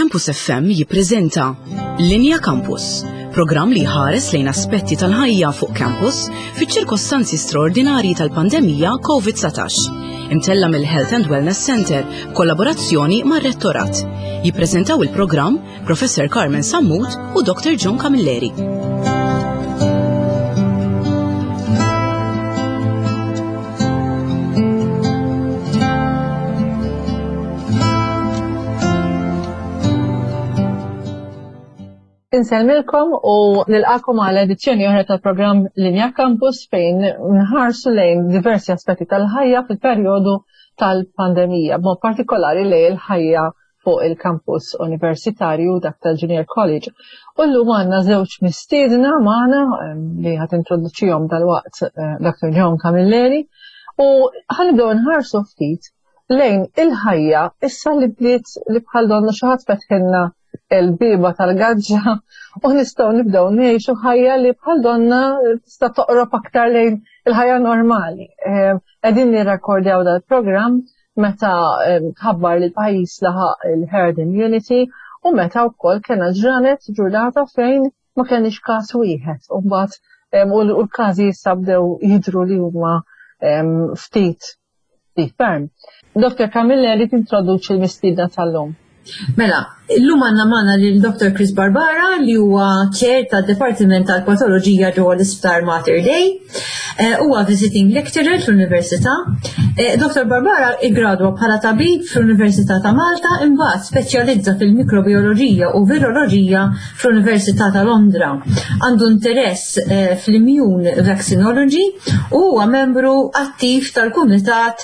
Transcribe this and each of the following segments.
Campus FM jippreżenta Linja Campus, programm li ħares lejn aspetti tal-ħajja fuq campus fiċ-ċirkostanzi straordinarji tal-pandemija COVID-19. Imtella mill-Health and Wellness Center, kollaborazzjoni mar-Rettorat. Jippreżentaw il-programm Professor Carmen Sammut u Dr. John Camilleri. Inselmilkom u nilqakom għal edizzjoni oħra tal-programm Linja Campus fejn nħarsu lejn diversi aspetti tal-ħajja fil-perjodu tal-pandemija, b'mod partikolari lejn il-ħajja fuq il-kampus universitarju dak tal-Junior College. U llum għandna żewġ mistiedna magħna li ħadd introduċihom dal-waqt Dr. John Camilleri u ħanibdew nħarsu ftit lejn il-ħajja issa li bdiet li bħal donna xi ħadd fetħilna il-biba tal-gaġġa u nistgħu nibdew ngħixu ħajja li bħal donna tista' toqrob aktar lejn il-ħajja normali. Qegħdin nirrakordjaw dal-programm meta ħabbar li l-pajjiż laħaq il-herd immunity u meta wkoll kellna ġurnata fejn ma kenniex każ wieħed u mbagħad u l-każi issa bdew jidhru li huma ftit ferm. Dr. Camilleri tintroduċi l-mistiedna tal-lum. Mela, illum għandna magħna lil Dr. Chris Barbara li huwa ċer tad-Dipartiment tal-Patoloġija ġewwa l-Isptar Mater Dei. Huwa visiting lecturer fl-Università. Dr. Barbara iggradwa bħala tabib fl-Università ta' Malta imbagħad speċjalizza fil-mikrobioloġija u viroloġija fl-Università ta' Londra. Għandu interess fl-immune vaccinology u huwa membru attiv tal-Kumitat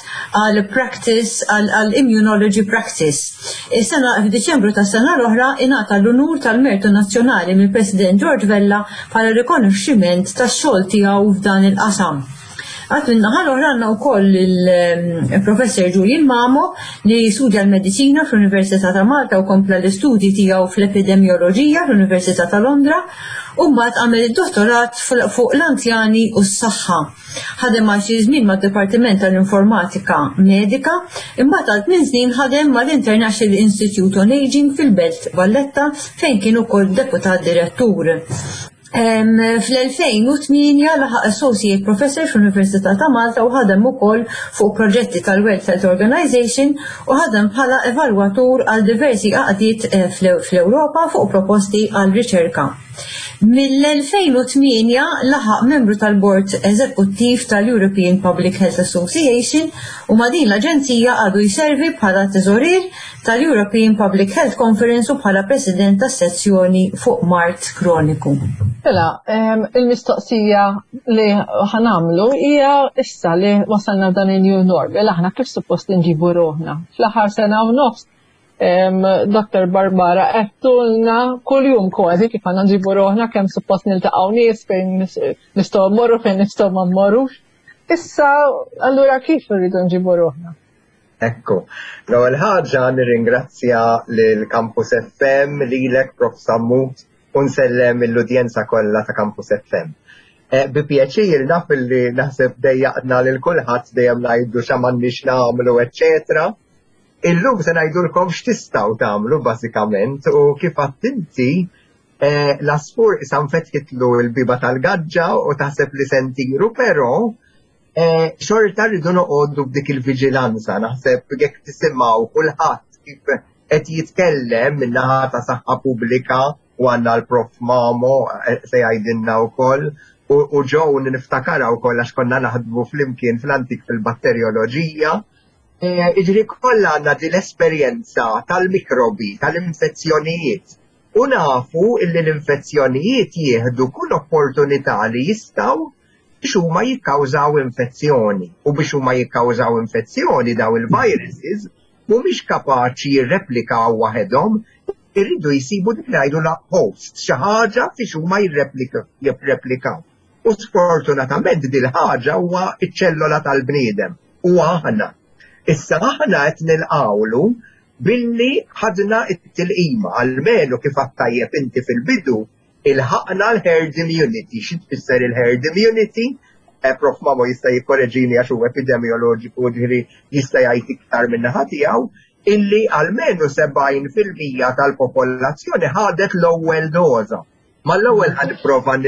għall-Immunology Practice. F'Diċembru tas-sena l-oħra ingħata l-unur tal-Mertu Nazzjonali mill-President George Vella bħala rikonoxximent tax-xogħol tiegħu f'dan il-qasam. Għad min-naħa l-oħra għandna wkoll il-Professor Julian Mamo li jistudja l-Mediċina fl-Università ta' Malta u kompla l-istudji tiegħu fl-Epidemioloġija fl-Università ta' Londra u mbagħad għamel id-dottorat fuq l-anzjani u s-saħħa. Ħadem għal xi żmien mad-Dipartiment tal-Informatika Medika, imbagħad għal 8 snin ħadem mal-International Institute on Aging fil-Belt Valletta fejn kien ukoll deputat direttur. Fl-2008 laħaq Associate Professor fl-Università ta' Malta u ħadem ukoll fuq proġetti tal-World Health Organization u ħadem bħala evalwatur għal diversi qaqdiet fl-Ewropa fuq proposti għal riċerka. Mill-2008 laħaq membru tal-Bord Eżekuttiv tal-European Public Health Association u ma' din l-Aġenzija għadu jservi bħala teżorir tal-European Public Health Conference u bħala President tas-sezzjoni fuq Mart Kroniku. Il-mistoqsija li ħanamlu hija issa li wasalna dan il-new norm. Aħna kif suppost nġibu ruħna. Fl-aħħar sena u nofs Dr. Barbara għettulna kull-jum kważi kif għandna nġibu ruħna kemm suppost niltaqgħu nies fejn nistgħu mmorru fejn nistgħu ma mmorrux. Issa allura kif irridu nġibu ruħna? Ekku, l-ewwel ħaġa nirringrazzja lil Campus FM lilek Prof. Sammut u nsellem l-udjenza kollha ta' Campus FM. Bi pjaċir naf li naħseb dejjaqna lil kulħadd dejjem ngħidu x'għamandniex nagħmlu eċetera. Illum se ngħidulkom x'tistgħu tagħmlu bażikament u kif għadt inti l-asfur issa nfetħitlu l-biba tal-gaġġa u taħseb li sentiru però xorta rridu noqogħdu b'dik il-viġilanza naħseb jekk tisimgħu kulħadd kif qed jitkellem min-naħa ta' saħħa pubblika u għandna l-Prof Mamo se jgħidilna wkoll u ġew niftakara wkoll għax konna naħdmu flimkien fl-antik fil-batterioloġija. Iġri kollha għandna din l-esperjenza tal-mikrobi, tal-infezzjonijiet. U nafu illi l-infezzjonijiet jieħdu kull opportunità li jistgħu biex huma jikkawżaw infezzjoni. U biex huma jikkawżaw infezzjoni daw il-viruses mhumiex kapaċi jirreplikaw waħedhom, irridu jsibu dik ngħidu la host, xi ħaġa biex huma jirreplikaw. U sfortunatament din ħaġa huwa iċ-ċellola tal-bniedem, huwa aħna. Issa aħna qed nilqawlu billi ħadna t-tilqima għalmenu kif għattajjeb inti fil-bidu il-ħaqna l-herd immunity. Xi tfisser il-herd immunity? Prof Mamo jista' jikkoreġini għax huwa epidemioloġiku ġifieri jista' jgħid iktar minn naħa tiegħu. illi almenu 70% tal-popolazzjoni ħadet l-ewwel doza. Ma l-ewwel ħanipprova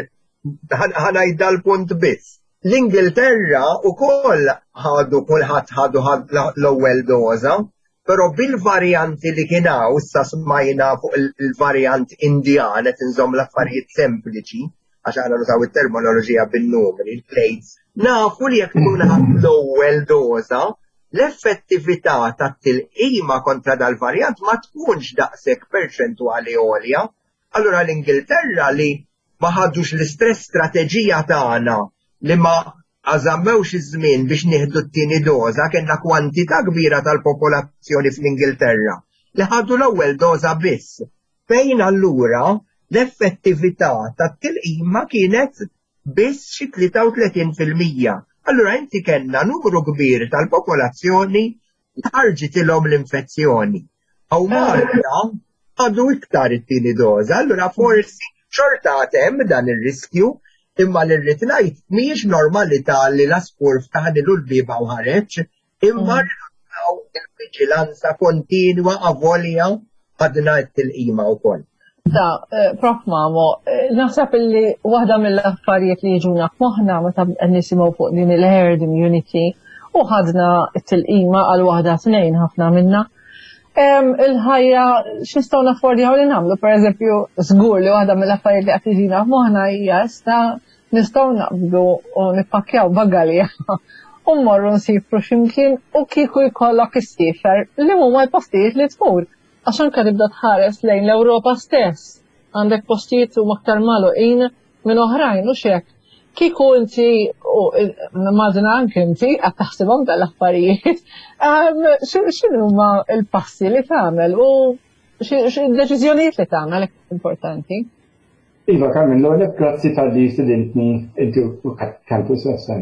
ħanajda l-punt biss. L-Ingilterra wkoll kulħadd ħadu l-ewwel doza, però bil-varjanti li kien hawn issa smajna fuq il-varjant Indjan qed inżomm l-affarijiet sempliċi għax aħna nużaw it-terminoloġija bin-numri, il-plates. Nafu li jekk tkun l-ewwel doza, l-effettività tat-tilqima kontra dal-varjant ma tkunx daqshekk perċentwali għolja. Allura l-Ingilterra li ma ħadux l-istress strateġija tagħna li ma għażammewx iż-żmien biex nieħdu t-tieni doża kellna kwantità kbira tal-popolazzjoni fl-Ingilterra li ħadu l-ewwel doża biss. Fejn allura l-effettività tat-tilqima kienet biss xi 33%. Allura inti kellna numru kbir tal-popolazzjoni li ħarġitilhom l-infezzjoni. Aw Malta għadu iktar it-tieni doża, allura forsi xorta hemm dan ir-riskju imma li rrid ngħid mhijiex normalità li l-aspur ftaħnilu l-biba u ħareġ, imma rridu il-viġilanza kontinwa avolja għadna t-tilqima wkoll. Prof Mamo, naħseb li waħda mill-affarijiet li jiġuna f'moħħna meta nisimgħu fuq din il-herd immunity u ħadna t-tilqima għal waħda tnejn ħafna minna. Il-ħajja x'nistgħu naffordjaw li nagħmlu, pereżempju, żgur li waħda mill-affarijiet li qed jiġina f'moħħna hija issa nistgħu naqbdu u nippakkjaw bagalja u mmorru nsifru x'imkien u kieku jkollok issifer li huma l-postijiet li tmur. Għax anke tibda tħares lejn l-Ewropa stess. Għandek postijiet huma aktar magħluqin minn oħrajn u x'hekk. Kieku inti u immaġina anke inti qed taħsibhom dal-affarijiet, x'inhu huma l-passi li tagħmel u x'deċiżjonijiet li tagħmel importanti? Iva, Carmen, l-għolek grazzi tal-li studentni inti u Campus FM.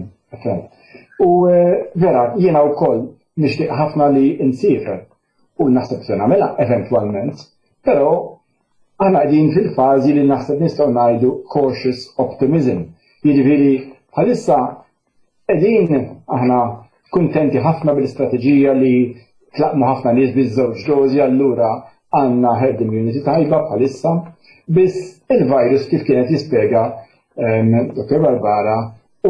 U vera, jiena u koll nishtiq ħafna li insifra u naħseb se nagħmilha eventwalment, però għana qegħdin fil-fażi li naħseb nistgħu ngħidu cautious optimism. Jiġifieri bħalissa qegħdin aħna kuntenti ħafna bil-istrateġija li tlaqmu ħafna nies biż-żewġ dożi allura għandna herd immunity tajba bħalissa. Biss il-virus kif kienet jispjega Dr. Barbara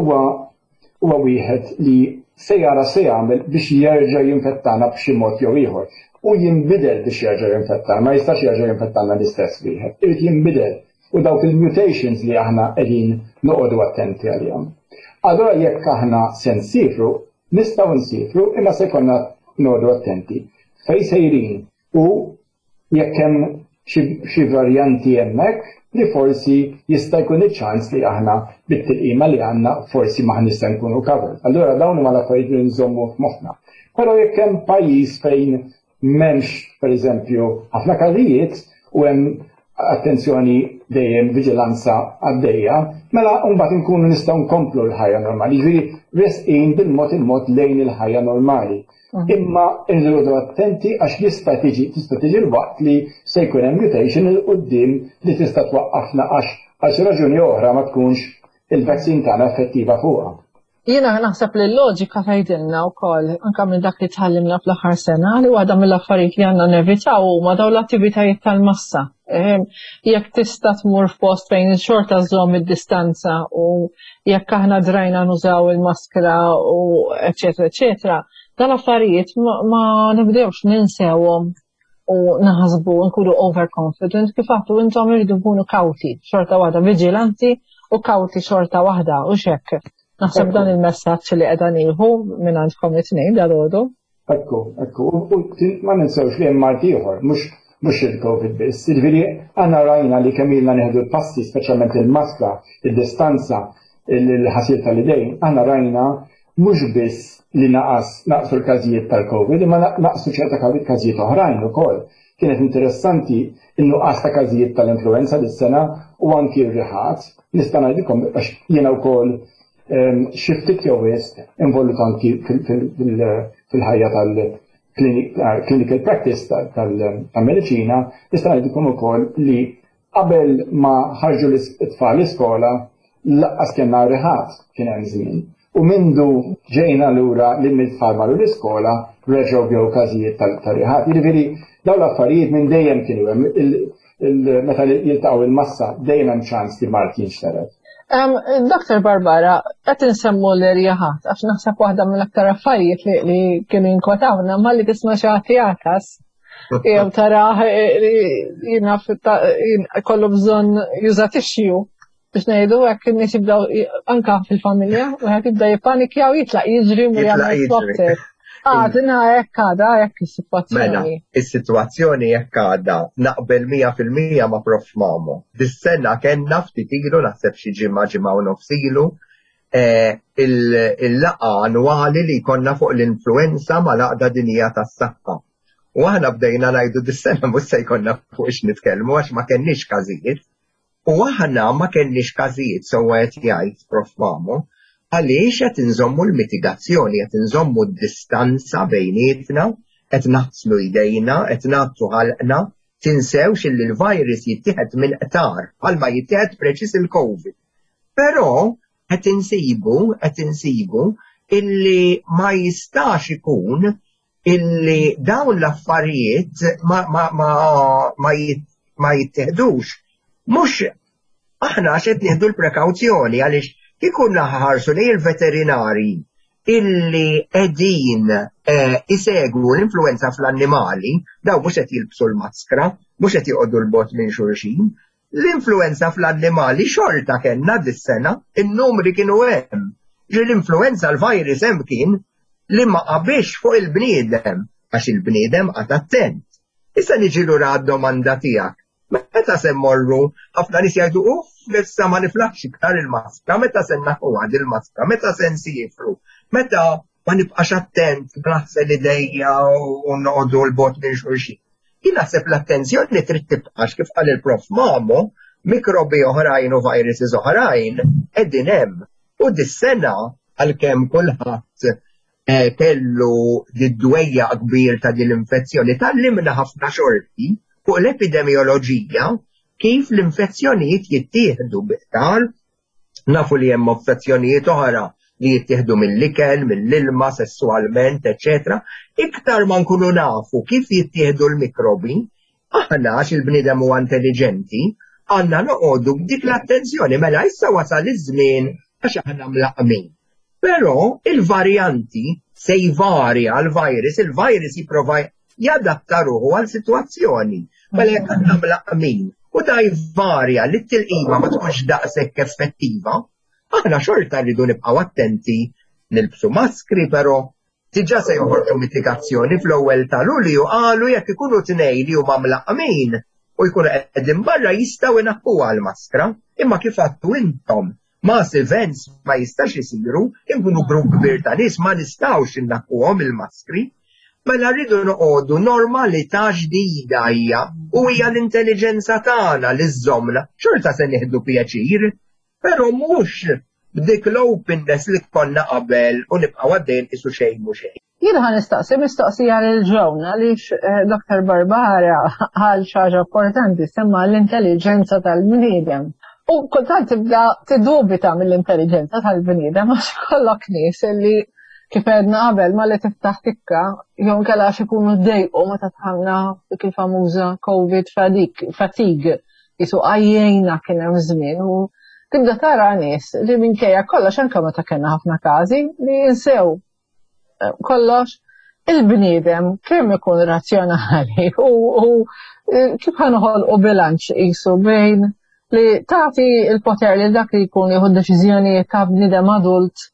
huwa wieħed li se jara se jagħmel biex jerġa' jinfettana b'xi mod jew ieħor. U jinbidel biex jerġa' jinfettana, ma jistax jerġa' jinfettana l-istess wieħed. Irid jinbidel u dawk il-mutations li aħna qegħdin noqogħdu attenti għalihom. Allura jekk aħna se nsifru, nistgħu nsifru imma se jkollna noqogħdu attenti fejn sejrin u jekk hemm xi varjanti hemmhekk li forsi jista' jkun iċ-ċans li aħna bit-tilqima li għandna forsi ma nista' nkunu covered. Allura dawn huma l-affarijiet li nżommu f'moħħna. Però jekk hemm pajjiż fejn m'hemmx pereżempju ħafna każijiet u hemm attenzjoni dejjem viġilanza għaddejja, mela mbagħad inkunu nistgħu nkomplu l-ħajja normali. Jiġifieri resqin bil-mod lejn il-ħajja normali. Imma irridu attenti għax tista' tiġi l-waqt li se jkun hemm mutation il qudiem li tista' twaqqafna għax raġuni oħra ma tkunx il-vaccin tagħna effettiva fuqha. Jiena naħseb li l-loġika tgħidilna wkoll anke minn dak li tħallimna fl-aħħar sena li waħda mill-affarijiet li għandna nevitaw huma dawn l-attivitajiet tal-massa. Jekk tista' tmur f'post fejn xorta żomm id-distanza u jekk aħna drajna nużaw il-maskra u eċetera eċetera, dal-affarijiet ma nibdewx ninsewhom u naħsbu nkunu overconfident kif għattu intom irridu nkunu kawti xorta waħda, viġilanti u kawti xorta waħda u xekk. Naħseb dan il-messaġġ li qiegħda nieħu minn għandkom it-tnejn dal-għodu. Ekku, u ma ninsewx li hemm marti ieħor, mhux il-COVID biss. Jiġifieri għandna rajna li kemm ilna nieħdu l-passi, speċjalment il-maskra, id-distanza, il-ħasil tal-idejn, għandna rajna mhux biss li naqsu l-każijiet tal-COVID, imma naqsu ċerta każijiet oħrajn ukoll. Kienet interessanti in-nuqqas ta' każijiet tal-influenza dis-sena u anki r-riħat. Nista' ngħidilkom għax jiena wkoll xi ftit jew wisq involut anki fil-ħajja tal-clinical practice tal-mediċina, nista' ngħidilkom ukoll li qabel ma ħarġu l-tfal l-iskola laqqas kellna riħat kien hemm żmien. U mindu ġejna lura li mid-tfal marru l-iskola reġgħu bjew każijiet tal-riħat. Jiġifieri dawn l-affarijiet minn dejjem kienu hemm meta jiltaqgħu il-massa dejjem hemm ċans li Mart jinxteret. Dr. Barbara, qed insemmu l-irjaħat għax naħseb waħda mill-aktar affarijiet li kienu jinkwetawna ma li tisma' xi ħadd jew taraħ jiena kollu bżonn juża tixju biex ngħidu hekk in-nies jibdew anke fil-familja wieħed jibda jippanikja u jitlaq jiġri u jagħmel swab test. Għadna hekk għadha hekk is-sitwazzjoni. Mela, is-sitwazzjoni hekk għadha naqbel 100% ma' Prof Mamo. Dis-sena kellna ftit ilu naħseb xi ġimgħa u nofs ilu il-laqgħa annwali li jkollna fuq l-influenza mal-Għaqda Dinjija tas-Saħħa. U aħna bdejna ngħidu dis-sena mhux se jkollna fuq ix nitkellmu għax ma kenniex każijiet. U aħna ma kenniex każijiet sewwa qed jgħid Prof Mamo għaliex qed inżommu l-mitigazzjoni, qed inżommu d-distanza bejnietna, qed naħslu jdejna, qed nagħtu ħalqna, tinsewx illi l-virus jittieħed minn qtar bħalma jittieħed preċis il-COVID. Però qed insibu illi ma jistax ikun illi dawn l-affarijiet ma jittieħdux. Mhux aħna għax qed nieħdu l-prekawzjoni għaliex kieku naħarsu lejn il-veterinari illi qegħdin isegwu l-influenza fl-annimali, daw mhux qed jilbsu l-maskra, mhux qed joqogħdu l-bot minn xulxin. L-influenza fl-annimali xorta kellna dis-sena, in-numri kienu hemm. L-influenza l-virus hemm kien li ma qabix fuq il-bniedem għax il-bniedem qatt attent. Issa niġi lura d-domanda tiegħek. Meta se mmorru, ħafna nies jgħidu issa ma niflaħx iktar il-maskra, meta se naħwad il-maskra, meta se nsifru, meta ma nibqax attent naħsel idejja u noqogħdu l-bot minn xulxin. Jien naħseb l-attenzjoni trid tibqax kif qal il-Prof Mamo, mikrobi oħrajn u viruses oħrajn qegħdin hemm. U dis-sena għalkemm kulħadd kellu d-dwejja kbir ta' din l-infezzjoni tallimna ħafna xorti fuq l-epidemioloġija kif l-infezzjonijiet jittieħdu biqtal, nafu li hemm infezzjonijiet oħra li jittieħdu mill-ikel, mill-ilma, sessualment, etc. Iktar ma nkunu nafu kif jittieħdu l-mikrobi, aħna għax il-bniedem huwa intelligenti, għandna noqogħdu b'dik l-attenzjoni mela issa wasal iż-żmien għax aħna mlaqmin. Però il-varjanti se jvarja l-virus, il-virus jipprova jadatta ruħu għal sitwazzjoni. Mela jekk aħna mlaqmin u da jvarja li t-tilqima ma tkunx daqshekk effettiva, aħna xorta rridu nibqgħu attenti nilbsu maskri, però diġà se joħorġu mitigazzjoni fl-ewwel ta' Lulju qalu jekk ikunu tnejn li huma mlaqmin u jkunu qegħdin barra jistgħu inaħħuha l-maskra, imma kif għadtu intom mass events ma jistax isiru, inkunu grupp kbir ta' nies ma nistgħux innaħħuhom il-maskri. Mela rridu noqogħdu normalità ġdida hija u hija l-intelligenza tagħna li żżommna. Xorta se nieħdu pjaċir, però mhux b'dik l-openness li konna qabel u nibqgħu għaddejn isu xejn mhu xejn. Jien ħa nistaqsi mistoqsija lil Ġewn għaliex Dr. Barbara għal xi ħaġa importanti semma l-intelligenza tal-bniedem. U kultant tibda tiddubita mill-intelligenza tal-bniedem għax kollok nies li kif għedna qabel ma li tiftaħ tikka, jom kalla xikunu d-dejqu ma tatħamna dik il-famuża COVID fatigue, jisu għajjena kien hemm żmien u tibda tara nies li minkejja kollox anke meta kellna ħafna każi li jinsew kollox il-bniedem kemm ikun razzjonali u kif ħanoħolqu bilanċ qisu bejn li tagħti l-poter li dak li jkun jieħu deċiżjonijiet ta' bniedem adult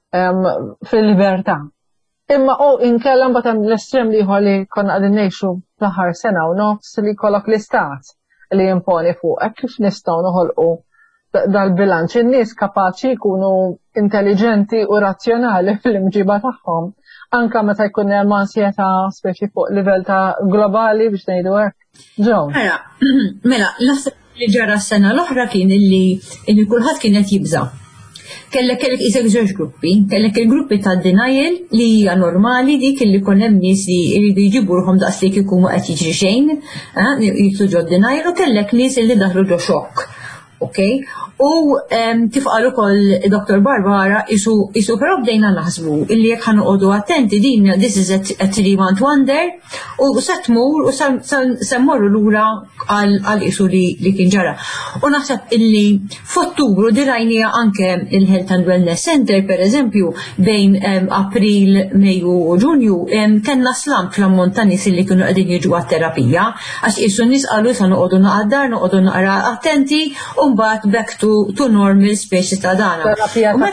fil-libertà. Imma inkella mbagħad l-estrem li li konna qegħdin ngħixu l-aħħar sena u nofs li jkollok l-istat li jimponi fuqek kif nistgħu noħolqu dal-bilanċ. In-nies kapaċi jkunu intelligenti u razzjonali fil-imġiba tagħhom anke meta jkun hemm ansjetà speċi fuq livell ta' globali biex ngħidu hekk. Ġew. Mela, naħseb li ġara s-sena l-oħra kien illi kulħadd kien qed jibża. Kellek isek żewġ gruppi, kellek il-gruppi ta' denial li hija normali dik li kon hemm nies li jridu jġibu ruħhom daqs li kieku ma qed jiġri xejn, jitlu ġo denial u kellek nies li daħlu ġo xokk. Okay? U kif qalu ukoll Dr. Barbara isu però bdejna naħsbu illi jekk ħanoqogħdu attenti din this is a 3-month wonder u se tmur u se mmorru lura għal isu li kien ġara. U naħseb illi f'Ottubru dirajnija anke il-Health and Wellness Center pereżempju bejn April, Mejju u Ġunju kellna slamp fl-ammont ta' nies illi kienu qegħdin jiġu għat-terapija għax qisu n-nies qalu issa noqogħdu naqaddar, noqogħdu naqra attenti u mbagħad back to normal speċi ta' dana. Terapija ta'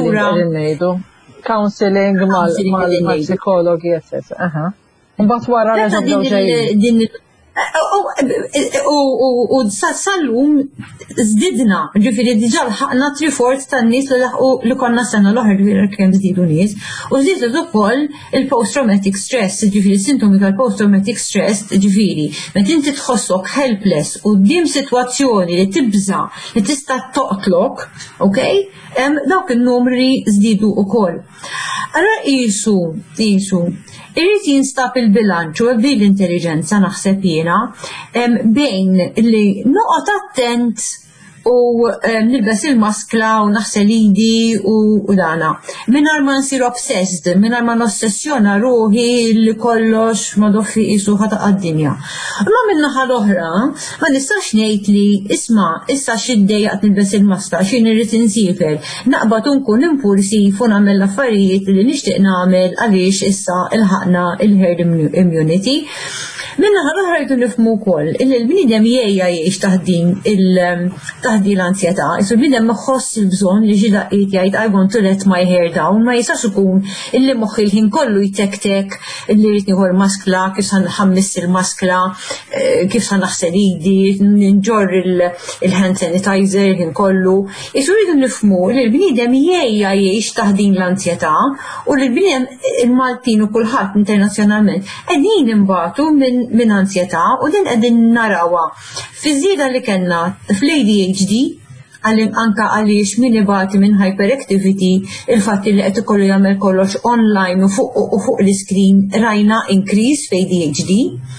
counseling mal-psikologi, eccetera. Mbagħad wara reġgħu ġejjin. U sal-lum zdidna, ġifiri diġà ħaqna 3/4 tan-nies li konna sena l-oħra ġifiri kemm żdiedu nies, u żdiedu ukoll il-post-traumatic stress, ġifiri sintomi tal-post-traumatic stress, ġifiri meta inti tħossok helpless quddiem sitwazzjoni li tibża li tista' toqtlok, okay? Dawk in-numri żdiedu ukoll. Ara qisu irrid jinstab il-bilanċ u bil-intelligenza naħseb jiena bejn li noqgħod attent u nilbes il-maskla u naħsel idi u dana. Mingħajr ma nsir obsessed, mingħajr ma nossessjona ruħi li kollox ma doffi qisu ħataqa' d-dinja. Ma min-naħa l-oħra ma nistax ngħid li issa xiddejjaqt nilbes il-maskla x'in irrid insiefer. Naqbad nkun impulsiv u nagħmel l-affarijiet li nixtieq nagħmel għaliex issa ilħaqna il-herd immunity. Minnaħa l-oħra jridu nifhmu wkoll illi l-bniedem jgħix taħdi l-ansjetà, isu l-bniedem iħoss il-bżonn li xi daqqiet jgħid I want to let my hair down, ma jistax ikun illi moħħi l-ħin kollu jtektek illi jrid nieħu l-maskla, kif se nħammiss il-maskla, kif se naħsel idi, nġorr il-hand sanitizer il-ħin kollu. Isu rridu nifhmu li l-bniedem jgħix taħdin l-ansjetà u li l-bniedem il-Maltin u kulħadd internazzjonalment qegħdin imbagħtu minn ansjetà u din qegħdin narawha fiż-żieda li kellna fl-ADHD anke għaliex min ibati minn hyperactivity il-fatt li qed ikollu jagħmel kollox online u fuq l-iskrin rajna increase f'ADHD.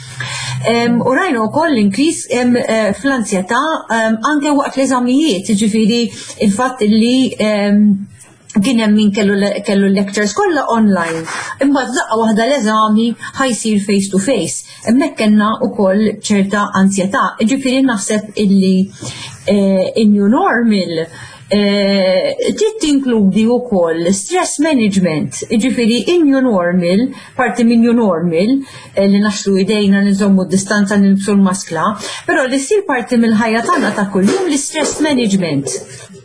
U rajna wkoll increase fl-ansjetà anke waqt l-eżamijiet, jiġifieri il-fatt li kien hemm min kellu l-lectures kollha online. Imbagħad daqqa waħda l-eżami ħajsir face to face. Hemmhekk kellna wkoll ċerta ansjetà. Ġifieri naħseb illi in-new normal trid tinkludi wkoll stress management. Ġifieri in-new normal, parti minn new normal li naxlu idejna nżommu d-distanza nilbsu l-maskla, però li ssir parti mill-ħajja tagħna ta' kuljum l-stress management.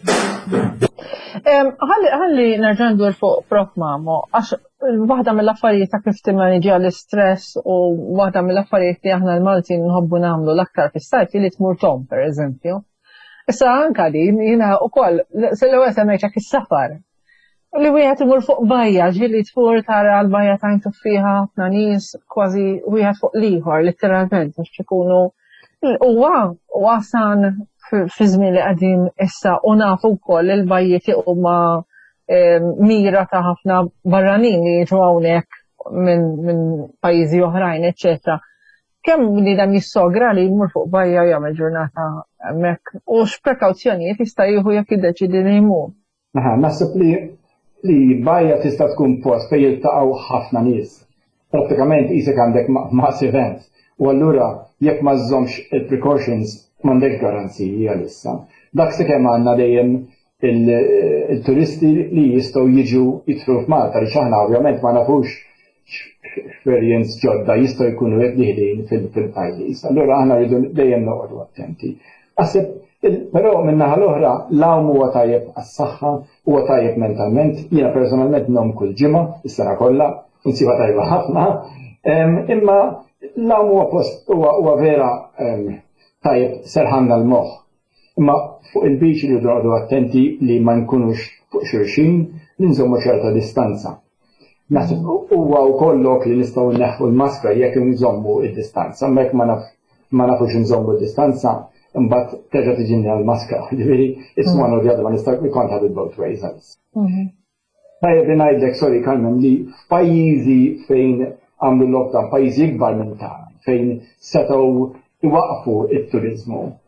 Ħalli nerġa' ndur fuq Prof Mamo, għax waħda mill-affarijiet ta' kif timmanġja l-istress u waħda mill-affarijiet li aħna l-Maltin nħobbu nagħmlu l-aktar fis-sajf li tmur tom, pereżempju. Issa anke din jiena wkoll l-ewwel semmejtek is-safar. Li wieħed imur fuq bajja, ġieli tfur tara l-bajja tajntu fiha ħafna nies kważi wieħed fuq l-ieħor litteralment biex ikunu huwa san fi żmien li qegħdin issa u nafu wkoll il-bajjiet huma mira ta' ħafna barranin li jiġu hawnhekk minn pajjiżi oħrajn, eċċetera. Kemm bniedem jissogra li jmur fuq bajja u jagħmel ġurnata hemmhekk u x'prekawzjonijiet jista' jieħu jekk jiddeċidi li jmur. Naħseb li bajja tista' tkun post fejn jiltaqgħu ħafna nies. Prattikament qisek għandek mass event u allura jekk ma żżommx il-precautions m'għandek garanzija issa. Dak se kemm għandna dejjem il-turisti li jistgħu jiġu jidħlu f'Malta li aħna ovvjament ma nafux experience ġodda jistgħu jkunu hekk ħdejn fil-pajjiż. Allura aħna rridu dejjem noqogħdu attenti. Però min-naħa l-oħra l-għawm huwa tajjeb għas-saħħa, huwa tajjeb mentalment, jiena personalment nhom kull ġimgħa, is-sena kollha, insiba tajba ħafna, imma l-għawm huwa vera tajjeb serħanna l-moħħ. Imma fuq il-beach li jidrodu attenti li ma nkunux fuq xulxin li nżommu ċerta distanza. Naħseb huwa wkoll lok li nistgħu nneħħu l-maskra jekk nżommu id-distanza, ma jekk ma nafux nżommu d-distanza, imbagħad terġa' tiġinna l-maskra. Ġifieri it's one or the other, ma nistgħu we can't have it both ways. Tajjeb ngħidlek sorry Carmen li f'pajjiżi fejn għamlu lockdown, pajjiżi ikbar minn tagħna, fejn setgħu iwaqfu it-turiżmu.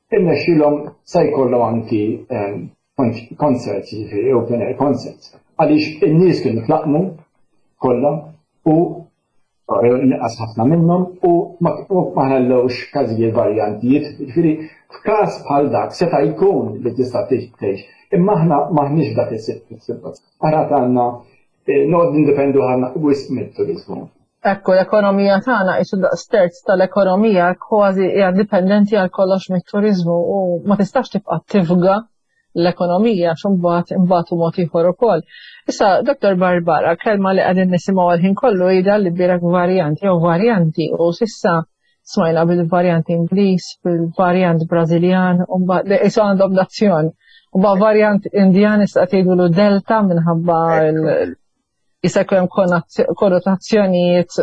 irnexxilhom se jkollhom anki concerts, jiġifieri open air concerts. Għaliex in-nies kienu tlaqmu kollha u inqas ħafna minnhom u ma ħallewx każijiet varjantijiet. Jiġifieri f'każ bħal dak seta' jkun li tista' tgħix, imma aħna maħniex dak is-sitwazzjoni. Aħna għandna noqgħod nindependu ħafna wisq mit-turiżmu. Ekku, l-ekonomija tagħna qisu daqs terz tal-ekonomija kważi hija dipendenti għal kollox mit-turiżmu u ma tistax tibqa' tifga l-ekonomija x'imbagħad imbagħad mod ieħor ukoll. Issa, Dr. Barbara, kelma li qegħdin nisimgħu għal-ħin kollu jidher li bierek varjanti u sissa smajna bil-varjant Ingliż, bil-varjant Brażiljan, u mbagħad qisu għandhom nazzjon. U mbagħad varjant Indjan issa qed jgħidulu Delta minħabba jisakku hemm konnotazzjonijiet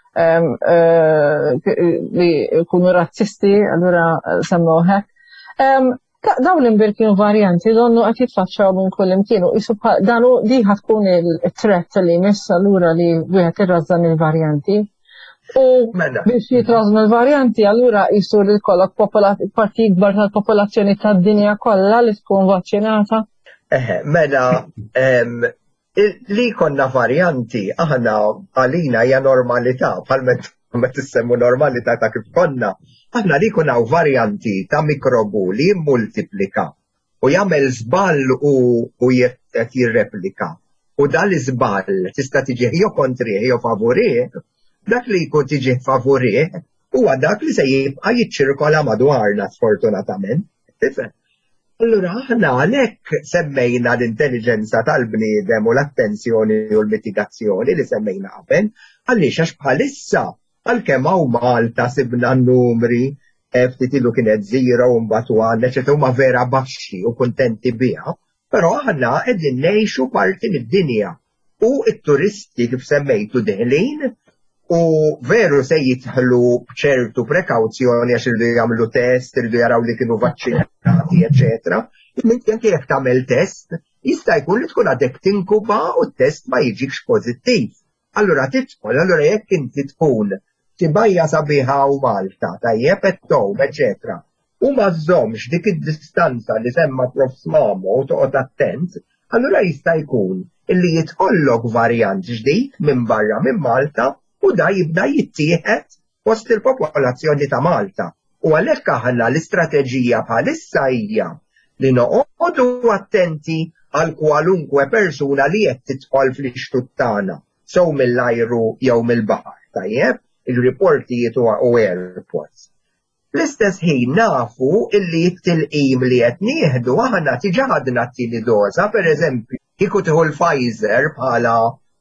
li jkunu razzisti, allura semmew hekk. Dawn l-imbir kienu varjanti, donnu qed jitfaċċaw minn kull imkien u qisu danu di tkun il-threat li jmiss allura li wieħed irrażżan il-varjanti. U biex jitrażżan il-varjanti allura qisu li jkollok parti kbar tal-popolazzjoni tad-dinja kollha li tkun vaċċinata. Mela li konna varjanti aħna għalina hija normalità bħalmet ma tissemmu normalità ta' kif konna. Aħna li kunaw varjanti ta' mikrobu li jimmultiplika u jagħmel żball u jirreplika. U dan l-iżball tista' tiġi jew kontrih jew favorih, dak li jkun tiġi favorih huwa dak li se jibqa' jiċċirkola madwarna sfortunatament. Allura aħna għalhekk semmejna l-intelligenza tal-bniedem u l-attenzjoni u l-mitigazzjoni li semmejna qabel għaliex għax bħalissa għalkemm hawn Malta sibna n-numri ftit ilu kienet 0 u mbagħad 1 eċetera huma vera baxxi u kuntenti biha, però aħna qegħdin ngħixu parti mid-dinja u t-turisti kif semmejtu deħlin u veru se jidħlu b'ċertu prekawzjoni għax irridu jagħmlu test, irridu jaraw li kienu vaċċinati, eċetera. Inti jekk tagħmel test, jista' jkun li tkun għadek tinkuba u t-test ma jiġix pożittiv. Allura tidħol, allura jekk inti tkun tibajja sabiħa u Malta, tajjeb et-tom, eċetera, u ma żommx dik id-distanza li semma Prof. Smamo u toqgħod attent, allura jista' jkun illi jidħollok varjant ġdid minn barra minn Malta u da jibda jittieħed fost il-popolazzjoni ta' Malta. U għalhekk aħna l-istrateġija bħalissa hija li noqogħdu attenti għal kwalunkwe persuna li qed tidħol fl-ixtut tagħna, sew mill-ajru jew mill-baħar, tajjeb, il-riportijiet u airports. Fl-istess ħin nafu illi t-tilqim li qed nieħdu aħna tiġa ħadna t-tieni doża, pereżempju, kieku tieħu l-Pfizer bħala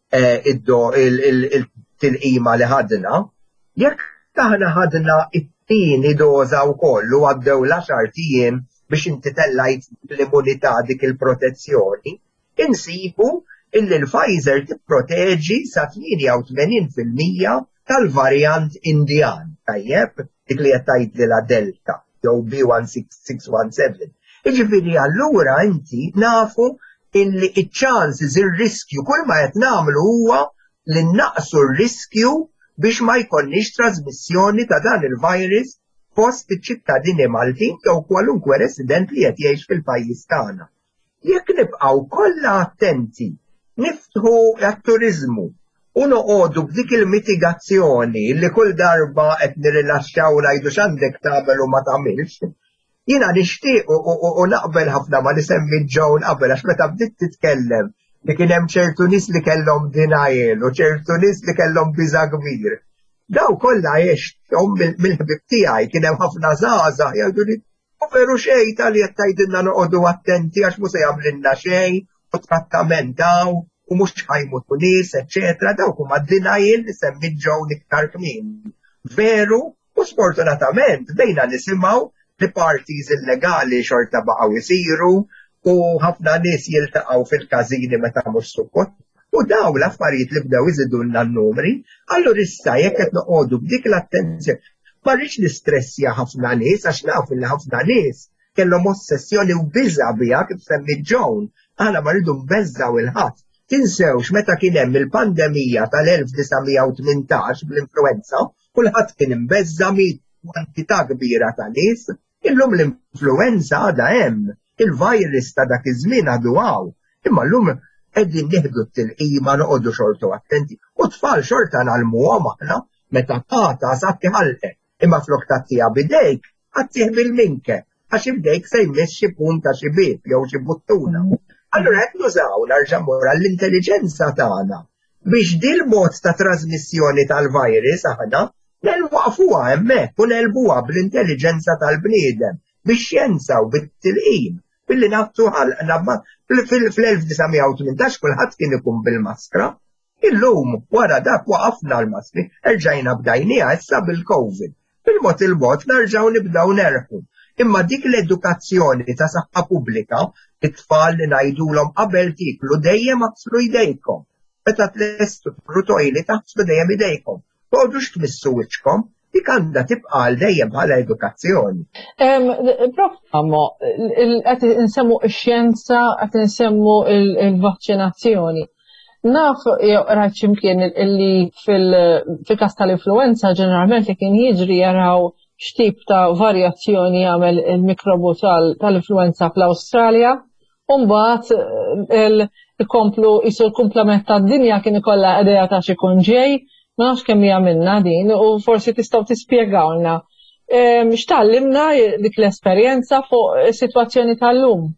il-tilqima li ħadna, jekk aħna ħadna it-tieni doża wkoll u għaddew l-10 ijiem biex inti tellajt l-immunità dik il-protezzjoni, insibu illi l-Pfizer tipproteġi sa 88% tal-varjant Indjan, tajjeb, dik li qed tgħidli la Delta, jew B16617. Jiġifieri allura inti nafu illi iċ-chances ir-riskju kull ma qed nagħmlu huwa li naqsu r-riskju biex ma jkollniex trasmissjoni ta' dan il-virus fost iċ-ċittadini Maltin jew kwalunkwe resident li qed jgħix fil-pajjiż tagħna. Jekk nibqgħu kollha attenti, niftħu għat-turiżmu u noqogħdu b'dik il-mitigazzjoni li kull darba qed nirilaxxaw ngħidu x'għandek tagħmel u ma tagħmilx. Jiena nixtieq u naqbel ħafna ma nisemmi Joan qabel għax meta bdiet titkellem li kien hemm ċertu nies li kellhom denial u ċertu nies li kellhom biża' kbir. Daw kollha għexthom mill-ħbib tiegħi kien hemm ħafna żgħażagħ jgħidu li veru xejn tal qed tgħidilna noqogħdu attenti għax mhux se jagħmlilna xejn u trattament daw u mhux ħajmutu nies, eċetera, dawk huma denial li semmi Joan iktar kmieni. Veru u sfortunatament bejna nisimgħu li parties illegali xorta baqgħu jsiru u ħafna nies jiltaqgħu fil-każini meta mhux suppost. U daw l-affarijiet li bdew iżidulna n-numri, allura issa jekk qed noqogħdu b'dik l-attenzjoni. Ma rridx nistressja ħafna nies għax nafu li ħafna nies kellhom ossessjoni u biża' biha kif semmi Joan, aħna ma rridu nbeżżaw il-ħadd. Tinsewx meta kien hemm il-pandemija tal-1918 bl-influenza, kulħadd kien imbeżża quantità kbira ta' nies Illum l-influenza għadha hemm, il-virus ta' dak iż-żmien għadu għaw. Imma llum qegħdin nieħdu t-tilqima noqogħdu xortu attenti. U tfal xorta nagħlmuhom aħna meta tagħta sa tiħallqek. Imma flok tagħtiha bidejk għattih bil-minke għax ibdejk se jmiss xi punt ta' xi bib jew xi buttuna. Allura qed nużaw narġa' mura l-intelligenza tagħna biex dil mod ta' trasmissjoni tal-virus aħna nelwaqfuha hemmhekk u nelbuha bl-intelligenza tal-bniedem bix-xjenza u bit-tilqim billi nagħtu ħalqna fl-1918 kulħadd kien ikun bil-maskra. Illum wara dak waqafna l-maskri, erġajna bdajniha issa bil-COVID. Bil-mod il-mod narġgħu nibdew nerħu. Imma dik l-edukazzjoni ta' saħħa pubblika, it-tfal li ngħidulhom qabel tiklu dejjem aħslu jdejkom. Meta tlestu tmurru tojli taħslu dejjem idejkom. Tgħodux tmissu wiċċkom, dik għandha tibqa' għal dejjem bħala edukazzjoni. Prof. Qed insemmu x-xjenza, qed insemmu il-vaċċinazzjoni. Naf rajt x'imkien illi fil-każ tal-influenza ġeneralment li kien jiġri jaraw x'tip ta' varjazzjoni jagħmel il-mikrobu tal-influenza fl-Awstralja, u mbagħad ikomplu isu l-kumplament tad-dinja kien ikollha idea ta' xi kun ġej, ma nafx kemm hija minnha din u forsi tistgħu tispjegawlna x'tallimna dik l-esperjenza fuq is-sitwazzjoni tal-lum.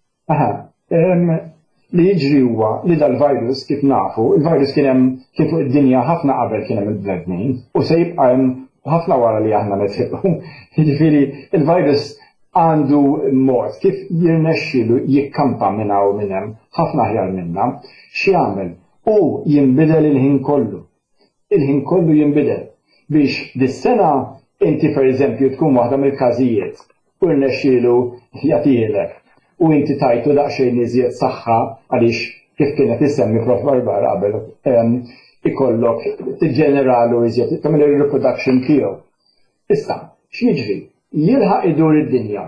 Li jiġri huwa li dal-virus kif nafu, il-virus kien fuq id-dinja ħafna qabel kien hemm il-bnedmin u se jibqa' hemm ħafna wara li aħna nitħibbu. Jiġifieri il-virus għandu mod kif jirnexxielu jikkampa minn hawn minn hemm ħafna aħjar minnha, x'jagħmel u jinbidel il-ħin kollu. Il-ħin kollu jinbidel biex dis-sena inti pereżempju tkun waħda mill-każijiet u rnexxielu jagħtilek u inti tajtu daqsxejn iżjed saħħa għaliex kif kienet issemmi Prof. Barbara qabel ikollok tiġġeneralu iżjed tagħmel ir-reproduction tiegħu. Issa, x'jiġri? Jilħaq idur id-dinja,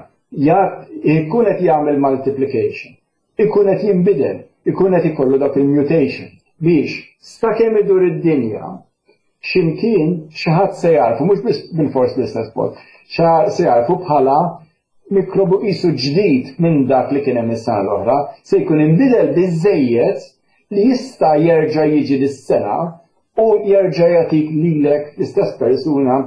ikun qed jagħmel multiplication, ikun qed jinbidel, ikun qed ikollu dak il-mutation biex sakemm idur id-dinja x'imkien xi ħadd se jarfu mhux biss bil-fors l-istess pod, se jarfu bħala mikrobu qisu ġdid minn dak li kien hemm is-sena l-oħra se jkun inbidel biżżejjed li jista' jerġa' jiġi dis-sena u jerġa' jagħtik lilek l-istess persuna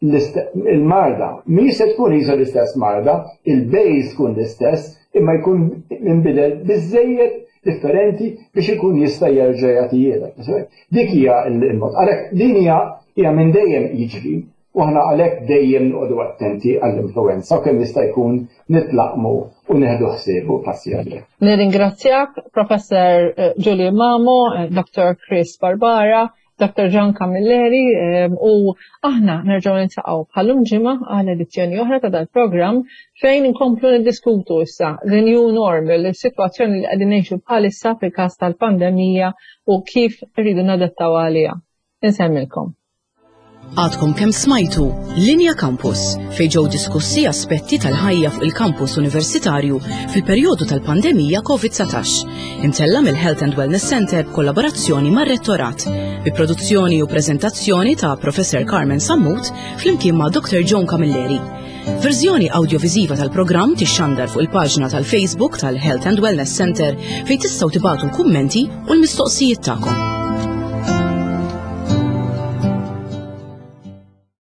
il-marda. Mhix se tkun qisu l-istess marda, il-bejs tkun l-istess, imma jkun inbidel biżżejjed differenti biex ikun jista' jerġa' jagħtihilek. Dik hija l-mod. Għalhekk din hija minn dejjem jiġri. U aħna għalhekk dejjem noqogħdu attenti għall-influenza u kemm jista' jkun nitlaqmu u neħdu ħsiebu passjali. Nirringrazzjak Professor Julie Mamo, Dr. Chris Barbara, Dr. John Camilleri u aħna nerġgħu niltaqgħu bħallum ġimgħa għal edizzjoni oħra ta' dal-programm fejn inkomplu niddiskutu issa the new normal, is-sitwazzjoni li qegħdin ngħixu bħalissa fil-każ tal-pandemija u kif irridu nadattaw għaliha. Insemmilkom. Għadkom kemm smajtu Linja Campus fejn ġew diskussi aspetti tal-ħajja fuq il-kampus universitarju fil-perjodu tal-pandemija COVID-19 imtella mill-Health and Wellness Center b'kollaborazzjoni mar-Rettorat bi produzzjoni u preżentazzjoni ta' Professor Carmen Sammut flimkien ma' Dr. John Camilleri. Verżjoni audiovisiva tal-programm tixxandar fuq il-paġna tal-Facebook tal-Health and Wellness Center fejn tistgħu tibagħtu l-kummenti u l-mistoqsijiet tagħkom.